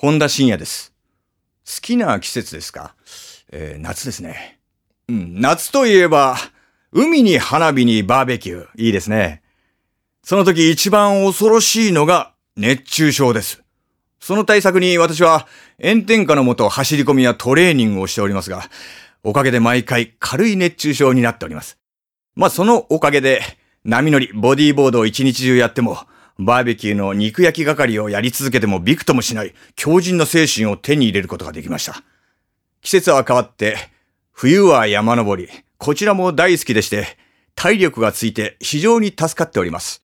本田信也です。好きな季節ですか？夏ですね。夏といえば、海に花火にバーベキュー。いいですね。その時一番恐ろしいのが熱中症です。その対策に私は炎天下の下走り込みやトレーニングをしておりますが、おかげで毎回軽い熱中症になっております。そのおかげで波乗り、ボディーボードを一日中やっても、バーベキューの肉焼き係をやり続けてもびくともしない強靭な精神を手に入れることができました。季節は変わって、冬は山登り、こちらも大好きでして、体力がついて非常に助かっております。